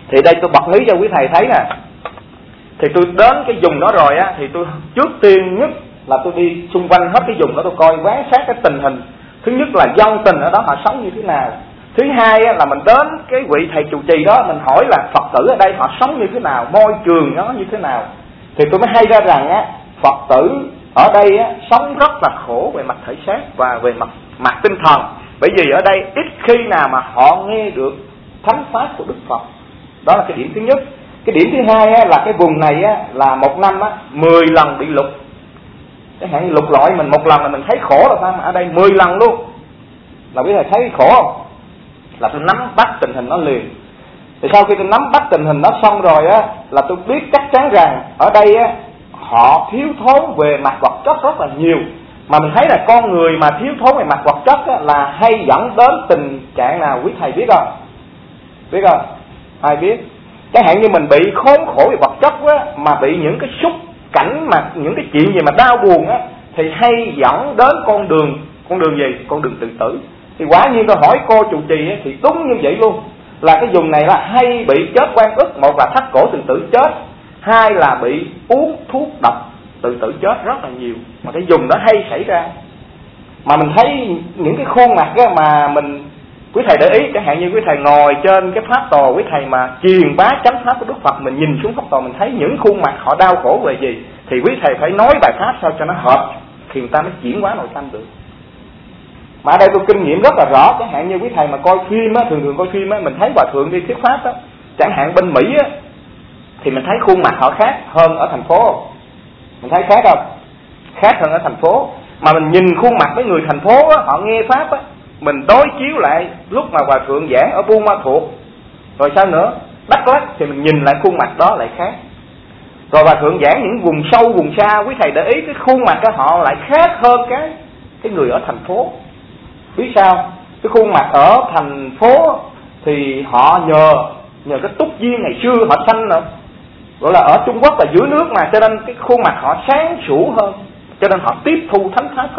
Thì đây tôi bật mí cho quý thầy thấy nè. Thì tôi đến cái vùng đó rồi á, thì tôi trước tiên nhất là tôi đi xung quanh hết cái vùng đó, tôi coi quan sát cái tình hình. Thứ nhất là dân tình ở đó họ sống như thế nào. Thứ hai á, là mình đến cái vị thầy trụ trì đó, mình hỏi là Phật tử ở đây họ sống như thế nào, môi trường nó như thế nào. Thì tôi mới hay ra rằng á, Phật tử ở đây á, sống rất là khổ về mặt thể xác và về mặt tinh thần. Bởi vì ở đây ít khi nào mà họ nghe được thánh pháp của Đức Phật. Đó là cái điểm thứ nhất. Cái điểm thứ hai á, là cái vùng này á, là một năm á, 10 lần bị lụt. Chẳng hạn lụt lội mình một lần là mình thấy khổ rồi, sao mà ở đây 10 lần luôn. Là quý thầy thấy khổ không? Là tôi nắm bắt tình hình nó liền. Thì sau khi tôi nắm bắt tình hình đó xong rồi á, là tôi biết chắc chắn rằng ở đây á, họ thiếu thốn về mặt vật chất rất là nhiều. Mà mình thấy là con người mà thiếu thốn về mặt vật chất á, là hay dẫn đến tình trạng nào quý thầy biết không? Biết không? Ai biết? Chẳng hạn như mình bị khốn khổ về vật chất á, mà bị những cái xúc cảnh mà những cái chuyện gì mà đau buồn á, thì hay dẫn đến con đường gì? Con đường tự tử. Thì quả nhiên tôi hỏi cô trụ trì á, thì đúng như vậy luôn. Là cái vùng này là hay bị chết oan ức. Một là thắt cổ tự tử chết, hai là bị uống thuốc độc tự tử chết rất là nhiều. Mà cái vùng đó hay xảy ra. Mà mình thấy những cái khuôn mặt á, mà mình quý thầy để ý, chẳng hạn như quý thầy ngồi trên cái pháp tòa, quý thầy mà truyền bá chánh pháp của Đức Phật, mình nhìn xuống pháp tòa mình thấy những khuôn mặt họ đau khổ về gì, thì quý thầy phải nói bài pháp sao cho nó hợp, thì người ta mới chuyển hóa nội tâm được. Mà ở đây tôi kinh nghiệm rất là rõ. Chẳng hạn như quý thầy mà coi phim á, thường coi phim á, mình thấy hòa thượng đi thuyết pháp á, chẳng hạn bên Mỹ á, thì mình thấy khuôn mặt họ khác hơn ở thành phố. Mình thấy khác không? Khác hơn ở thành phố. Mà mình nhìn khuôn mặt với người thành phố á, họ nghe pháp á, mình đối chiếu lại lúc mà hòa thượng giảng ở Buôn Ma Thuột, rồi sao nữa, Đắk Lắk, thì mình nhìn lại khuôn mặt đó lại khác. Rồi hòa thượng giảng những vùng sâu vùng xa, quý thầy để ý cái khuôn mặt của họ lại khác hơn cái người ở thành phố. Biết sao? Cái khuôn mặt ở thành phố thì họ nhờ cái túc duyên ngày xưa họ sanh nữa, gọi là ở Trung Quốc là dưới nước mà, cho nên cái khuôn mặt họ sáng sủa hơn, cho nên họ tiếp thu thánh pháp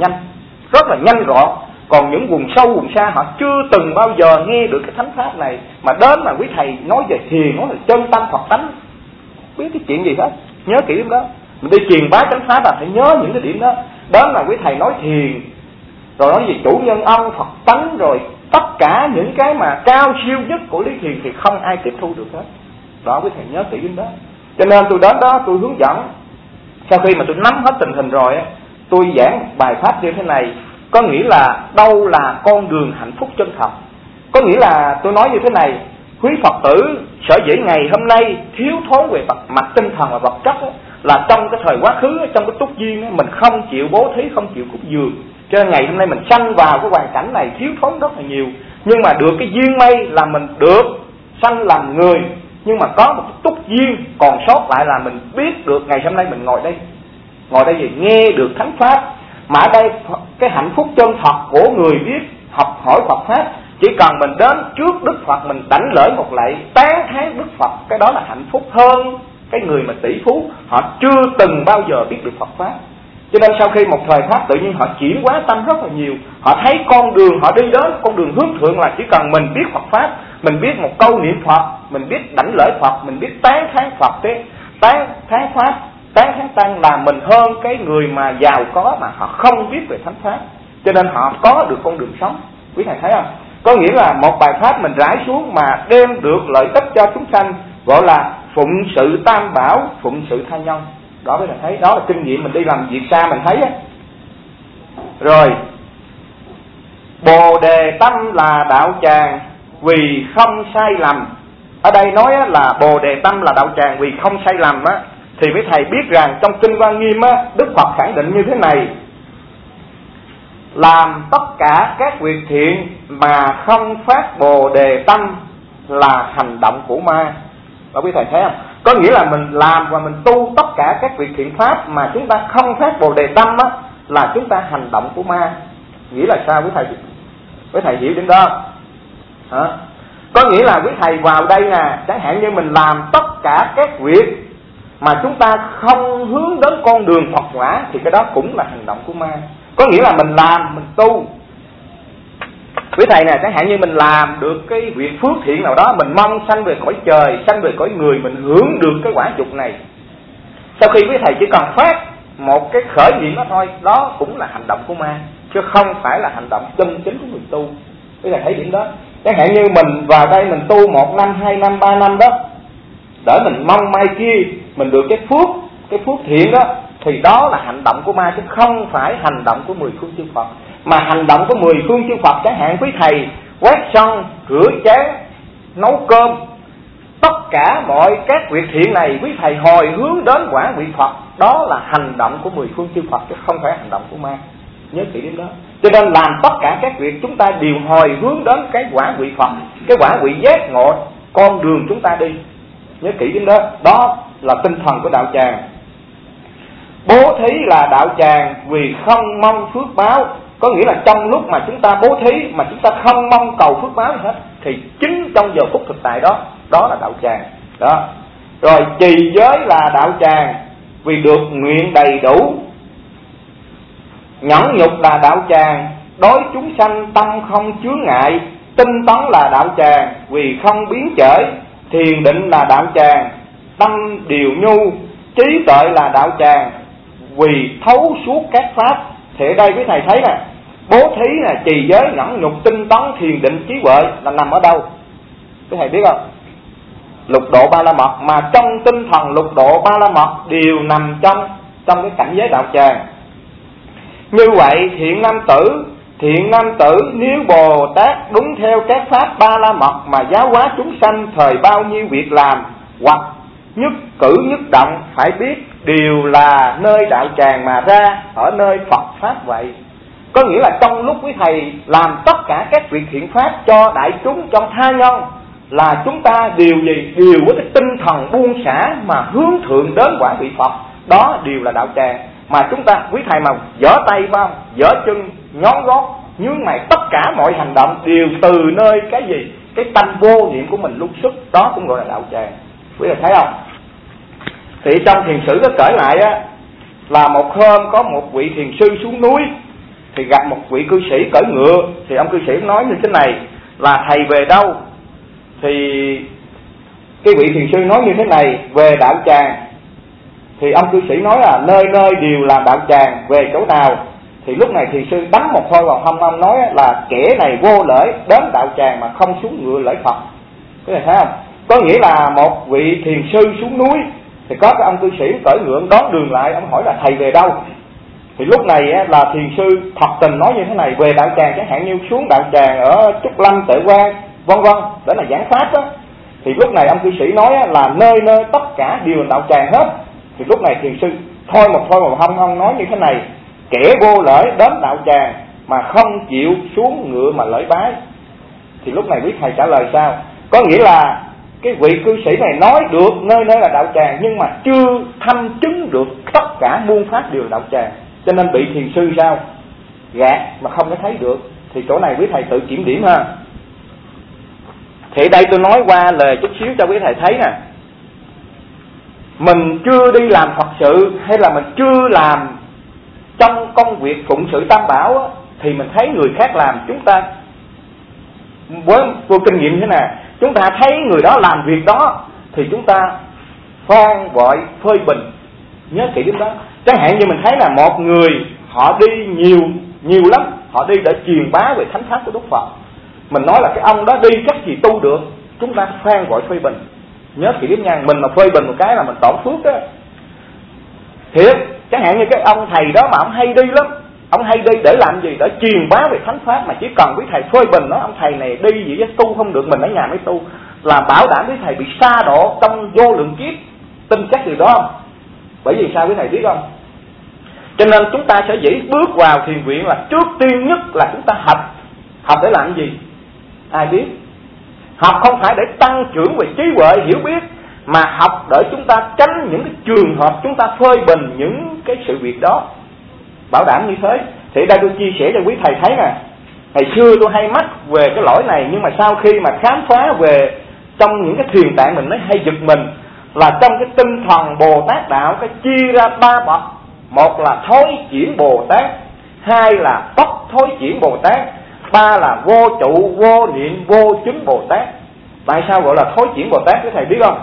rất là nhanh gọn. Còn những vùng sâu vùng xa họ chưa từng bao giờ nghe được cái thánh pháp này, mà đến mà quý thầy nói về thiền, nói về chân tâm Phật tánh, biết cái chuyện gì hết. Nhớ kỹ điểm đó. Mình đi truyền bá chánh pháp là phải nhớ những cái điểm đó. Đến mà quý thầy nói thiền, rồi nói về chủ nhân ân Phật tánh, rồi tất cả những cái mà cao siêu nhất của lý thiền thì không ai tiếp thu được hết. Đó, quý thầy nhớ kỹ điểm đó. Cho nên tôi đến đó tôi hướng dẫn. Sau khi mà tôi nắm hết tình hình rồi, tôi giảng bài pháp như thế này. Có nghĩa là đâu là con đường hạnh phúc chân thật. Có nghĩa là tôi nói như thế này: quý Phật tử sở dĩ ngày hôm nay thiếu thốn về mặt tinh thần và vật chất là trong cái thời quá khứ, trong cái túc duyên mình không chịu bố thí, không chịu cúng dường, cho nên ngày hôm nay mình sanh vào cái hoàn cảnh này thiếu thốn rất là nhiều. Nhưng mà được cái duyên may là mình được sanh làm người, nhưng mà có một cái túc duyên còn sót lại là mình biết được ngày hôm nay mình ngồi đây gì nghe được thánh pháp. Mà ở đây cái hạnh phúc chân thật của người biết học hỏi Phật pháp, chỉ cần mình đến trước Đức Phật mình đảnh lễ một lạy tán thán Đức Phật, cái đó là hạnh phúc hơn cái người mà tỷ phú họ chưa từng bao giờ biết được Phật pháp. Cho nên sau khi một thời pháp tự nhiên họ chuyển hóa tâm rất là nhiều. Họ thấy con đường họ đi đến, con đường hướng thượng là chỉ cần mình biết Phật pháp, mình biết một câu niệm Phật, mình biết đảnh lễ Phật, mình biết tán thán Phật, tán thán pháp, tán thán tăng, là mình hơn cái người mà giàu có mà họ không biết về thánh pháp. Cho nên họ có được con đường sống. Quý thầy thấy không? Có nghĩa là một bài pháp mình rải xuống mà đem được lợi ích cho chúng sanh, gọi là phụng sự tam bảo, phụng sự tha nhân. Đó mới là thấy, đó là kinh nghiệm mình đi làm việc xa mình thấy á. Rồi, Bồ đề tâm là đạo tràng vì không sai lầm. Ở đây nói là Bồ đề tâm là đạo tràng vì không sai lầm á, thì mấy thầy biết rằng trong kinh Hoa Nghiêm á, Đức Phật khẳng định như thế này: làm tất cả các việc thiện mà không phát Bồ đề tâm là hành động của ma. Đó quý thầy thấy không? Có nghĩa là mình làm và mình tu tất cả các việc thiện pháp mà chúng ta không phát Bồ đề tâm á, là chúng ta hành động của ma. Nghĩa là sao quý thầy? Quý thầy hiểu đến đó hả? Có nghĩa là quý thầy vào đây nè, chẳng hạn như mình làm tất cả các việc mà chúng ta không hướng đến con đường Phật quả, thì cái đó cũng là hành động của ma. Có nghĩa là mình làm, mình tu, Quý thầy nè, chẳng hạn như mình làm được cái việc phước thiện nào đó, mình mong sanh về cõi trời, sanh về cõi người, mình hưởng được cái quả dục này. Sau khi quý thầy chỉ cần phát một cái khởi niệm đó thôi, đó cũng là hành động của ma, chứ không phải là hành động chân chính của người tu. Quý thầy thấy điểm đó. Chẳng hạn như mình vào đây mình tu 1 năm, 2 năm, 3 năm đó, để mình mong mai kia mình được cái phước thiện đó, thì đó là hành động của ma, chứ không phải hành động của 10 phương chư Phật. Mà hành động của 10 phương chư Phật, chẳng hạn quý thầy quét sân, rửa chén, nấu cơm, tất cả mọi các việc thiện này quý thầy hồi hướng đến quả vị Phật, đó là hành động của 10 phương chư Phật, chứ không phải hành động của ma. Nhớ kỹ điểm đó. Cho nên làm tất cả các việc chúng ta đều hồi hướng đến cái quả vị Phật, cái quả vị giác ngộ, con đường chúng ta đi. Nhớ kỹ điểm đó. Đó là tinh thần của đạo tràng. Bố thí là đạo tràng vì không mong phước báo. Có nghĩa là trong lúc mà chúng ta bố thí mà chúng ta không mong cầu phước báo gì hết, thì chính trong giờ phút thực tại đó, đó là đạo tràng đó. Rồi trì giới là đạo tràng vì được nguyện đầy đủ. Nhẫn nhục là đạo tràng đối chúng sanh tâm không chướng ngại. Tinh tấn là đạo tràng vì không biến chởi. Thiền định là đạo tràng tâm điều nhu. Trí tuệ là đạo tràng vì thấu suốt các pháp. Thì ở đây quý thầy thấy nè, bố thí là trì giới, nhẫn nhục, tinh tấn, thiền định, trí huệ là nằm ở đâu? Quý thầy biết không? Lục độ ba la mật. Mà trong tinh thần lục độ ba la mật đều nằm trong cái cảnh giới đạo tràng. Như vậy thiện nam tử nếu Bồ Tát đúng theo các pháp ba la mật mà giáo hóa chúng sanh thời bao nhiêu việc làm, hoặc nhất cử nhất động phải biết đều là nơi đạo tràng mà ra, ở nơi Phật pháp vậy. Có nghĩa là trong lúc quý thầy làm tất cả các việc thiện pháp cho đại chúng, cho tha nhân, là chúng ta đều gì? Đều với cái tinh thần buông xả mà hướng thượng đến quả vị Phật. Đó đều là đạo tràng. Mà chúng ta, quý thầy mà giở tay phải không, giở chân, nhón gót, nhướng mày, tất cả mọi hành động đều từ nơi cái gì? Cái tâm vô niệm của mình lúc xuất. Đó cũng gọi là đạo tràng. Quý thầy thấy không? Thì trong thiền sử có kể lại á, là một hôm có một vị thiền sư xuống núi, thì gặp một vị cư sĩ cưỡi ngựa. Thì ông cư sĩ nói như thế này là: thầy về đâu? Thì cái vị thiền sư nói như thế này: về đạo tràng. Thì ông cư sĩ nói là nơi nơi đều là đạo tràng, về chỗ nào? Thì lúc này thiền sư đấm một thôi vào hông ông, nói là kẻ này vô lễ đến đạo tràng mà không xuống ngựa lễ Phật. Cái này thấy không? Có nghĩa là một vị thiền sư xuống núi, thì có cái ông cư sĩ cưỡi ngựa đón đường lại, ông hỏi là thầy về đâu? Thì lúc này là thiền sư thật tình nói như thế này: về đạo tràng, chẳng hạn như xuống đạo tràng ở Trúc Lâm, Tuệ Quang, vân vân, đó là giảng pháp đó. Thì lúc này ông cư sĩ nói là nơi nơi tất cả đều là đạo tràng hết. Thì lúc này thiền sư thôi một hông nói như thế này: kẻ vô lễ đến đạo tràng mà không chịu xuống ngựa mà lễ bái. Thì lúc này quý thầy trả lời sao? Có nghĩa là cái vị cư sĩ này nói được nơi nơi là đạo tràng, nhưng mà chưa thâm chứng được tất cả muôn pháp đều là đạo tràng, cho nên bị thiền sư sao? Gạt mà không có thấy được. Thì chỗ này quý thầy tự kiểm điểm ha. Thì đây tôi nói qua lời chút xíu cho quý thầy thấy nè. Mình chưa đi làm Phật sự, hay là mình chưa làm trong công việc phụng sự tam bảo á, thì mình thấy người khác làm, chúng ta với vô kinh nghiệm thế nào, chúng ta thấy người đó làm việc đó thì chúng ta phan gọi phơi bình. Nhớ kỹ điểm đó. Chẳng hạn như mình thấy là một người họ đi nhiều lắm, họ đi để truyền bá về thánh pháp của Đức Phật, mình nói là cái ông đó đi chắc gì tu được, chúng ta phan gọi phơi bình. Nhớ kỹ điểm nha, mình mà phơi bình một cái là mình tổn phước đó. Thiệt, chẳng hạn như cái ông thầy đó mà ông hay đi lắm, ông hay đi để làm gì? Để truyền bá về thánh pháp, mà chỉ cần quý thầy phơi bình nói ông thầy này đi gì chứ tu không được, mình ở nhà mới tu, là bảo đảm quý thầy bị sa độ trong vô lượng kiếp. Tin chắc điều đó không? Bởi vì sao quý thầy biết không? Cho nên chúng ta sẽ dĩ bước vào thiền viện là trước tiên nhất là chúng ta học để làm gì? Ai biết? Học không phải để tăng trưởng về trí huệ hiểu biết, mà học để chúng ta tránh những cái trường hợp chúng ta phơi bình những cái sự việc đó. Bảo đảm như thế. Thì đây tôi chia sẻ cho quý thầy thấy nè. Ngày xưa tôi hay mắc về cái lỗi này, nhưng mà sau khi mà khám phá về trong những cái thiền tạng mình mới hay giật mình, là trong cái tinh thần Bồ Tát đạo cái chia ra 3 bậc. Một là thối chuyển Bồ Tát, hai là tốc thối chuyển Bồ Tát, ba là vô trụ, vô niệm, vô chứng Bồ Tát. Tại sao gọi là thối chuyển Bồ Tát các thầy biết không?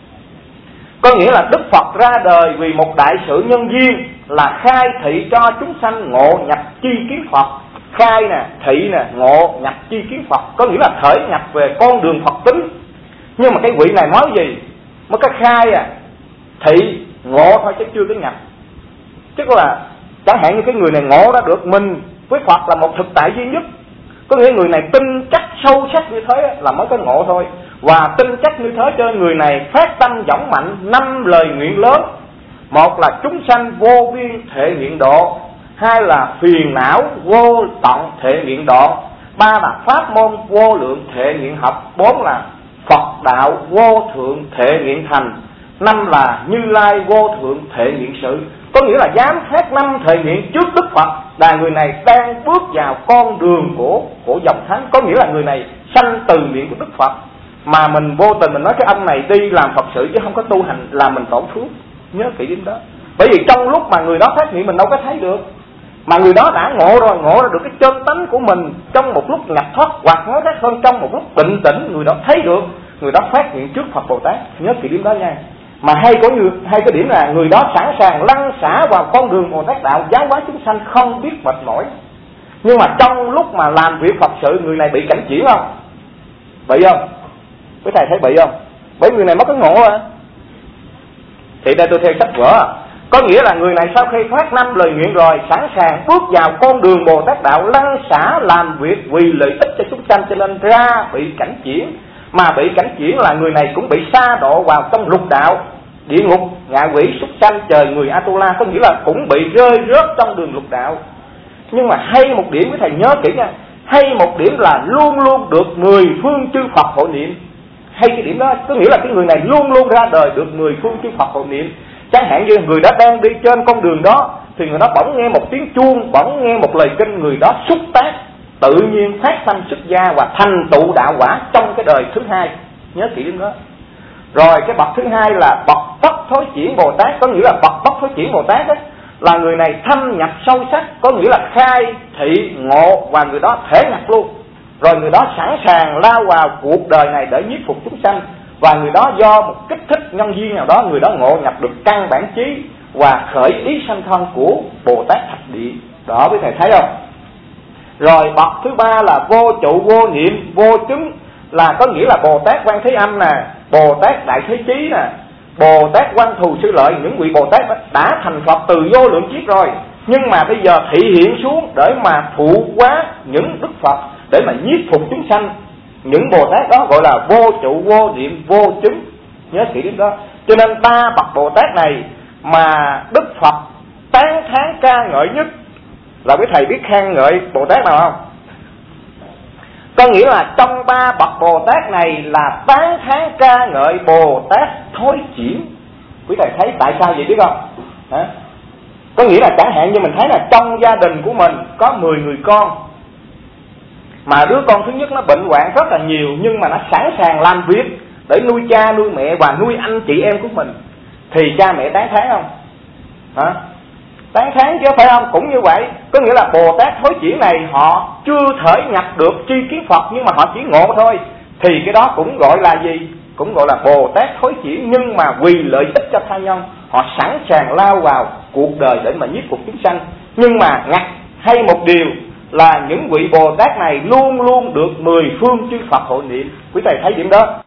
Có nghĩa là Đức Phật ra đời vì một đại sự nhân duyên là khai thị cho chúng sanh ngộ nhập chi kiến Phật. Khai nè, thị nè, ngộ nhập chi kiến Phật, có nghĩa là khởi nhập về con đường Phật tính. Nhưng mà cái vị này nói gì? Mới có khai thị, ngộ thôi chứ chưa có nhập. Chứ là chẳng hạn như cái người này ngộ ra được mình với Phật là một thực tại duy nhất. Có nghĩa người này tin chắc sâu sắc như thế là mới có ngộ thôi. Và tin chắc như thế cho người này phát tâm dõng mạnh 5 lời nguyện lớn. Một là chúng sanh vô biên thể nguyện độ, hai là phiền não vô tận thể nguyện độ, ba là pháp môn vô lượng thể nguyện học, bốn là Phật đạo vô thượng thể nguyện thành, năm là Như Lai vô thượng thể nguyện sự. Có nghĩa là dám phát 5 thể nguyện trước Đức Phật là người này đang bước vào con đường của dòng thánh. Có nghĩa là người này sanh từ miệng của Đức Phật. Mà mình vô tình mình nói cái ông này đi làm Phật sự chứ không có tu hành, làm mình tổn phước. Nhớ kỹ điểm đó. Bởi vì trong lúc mà người đó phát nguyện mình đâu có thấy được. Mà người đó đã ngộ rồi, ngộ ra được cái chân tánh của mình trong một lúc nhập thoát, hoặc nói khác hơn trong một lúc bình tĩnh, người đó thấy được, người đó phát nguyện trước Phật Bồ Tát. Nhớ kỹ điểm đó nha. Mà hai cái điểm là người đó sẵn sàng lăn xả vào con đường Bồ Tát đạo, giáo hóa chúng sanh không biết mệt mỏi. Nhưng mà trong lúc mà làm việc Phật sự, người này bị cảnh chuyển không? Bị không? Quý thầy thấy bị không? Bởi người này mất cái ngộ à. Thì đây tôi theo sách vở. Có nghĩa là người này sau khi phát 5 lời nguyện rồi, sẵn sàng bước vào con đường Bồ Tát đạo, lăn xả làm việc vì lợi ích cho chúng sanh, cho nên ra bị cảnh chuyển. Mà bị cảnh chuyển là người này cũng bị sa độ vào trong lục đạo, địa ngục, ngạ quỷ, súc sanh, trời người Atula. Có nghĩa là cũng bị rơi rớt trong đường lục đạo. Nhưng mà hay một điểm quý thầy nhớ kỹ nha, hay một điểm là luôn luôn được 10 phương chư Phật hộ niệm. Hay cái điểm đó, có nghĩa là cái người này luôn luôn ra đời được 10 phương chư Phật hộ niệm. Chẳng hạn như người đó đang đi trên con đường đó, thì người đó bỗng nghe một tiếng chuông, bỗng nghe một lời kinh, người đó xúc tác, tự nhiên phát tâm xuất gia và thành tựu đạo quả trong cái đời thứ hai. Nhớ kỹ điểm đó. Rồi cái bậc thứ hai là bậc bất thối chuyển Bồ Tát. Có nghĩa là bậc bất thối chuyển Bồ Tát đó, là người này thâm nhập sâu sắc, có nghĩa là khai thị ngộ và người đó thể nhập luôn. Rồi người đó sẵn sàng lao vào cuộc đời này để nhiếp phục chúng sanh. Và người đó do một kích thích nhân duyên nào đó, người đó ngộ nhập được căn bản trí và khởi ý sanh thân của Bồ Tát Thập Địa. Đó quý thầy thấy không? Rồi bậc thứ ba là vô trụ, vô niệm, vô chứng, là có nghĩa là Bồ Tát Quan Thế Âm nè, Bồ Tát Đại Thế Chí nè, Bồ Tát Quan Thù Sư Lợi, những vị Bồ Tát đã thành Phật từ vô lượng kiếp rồi, nhưng mà bây giờ thị hiện xuống để mà thụ hóa những Đức Phật, để mà nhiếp phục chúng sanh. Những Bồ Tát đó gọi là vô trụ, vô niệm, vô chứng. Nhớ kỹ đến đó. Cho nên 3 bậc Bồ Tát này mà Đức Phật tán thán ca ngợi nhất. Là quý thầy biết khen ngợi Bồ Tát nào không? Có nghĩa là trong 3 bậc Bồ Tát này là tán thán ca ngợi Bồ Tát thối chuyển. Quý thầy thấy tại sao vậy biết không? Hả? Có nghĩa là chẳng hạn như mình thấy là trong gia đình của mình có 10 người con, mà đứa con thứ nhất nó bệnh hoạn rất là nhiều, nhưng mà nó sẵn sàng làm việc để nuôi cha, nuôi mẹ và nuôi anh chị em của mình, thì cha mẹ tán thán không? Hả? Tán thán chứ phải không? Cũng như vậy. Có nghĩa là Bồ Tát thối chuyển này họ chưa thể nhập được tri kiến Phật, nhưng mà họ chỉ ngộ thôi, thì cái đó cũng gọi là gì? Cũng gọi là Bồ Tát thối chuyển, nhưng mà vì lợi ích cho tha nhân, họ sẵn sàng lao vào cuộc đời để mà nhiếp phục chúng sanh. Nhưng mà ngặt hay một điều là những vị Bồ Tát này luôn luôn được 10 phương chư Phật hộ niệm. Quý thầy thấy điểm đó.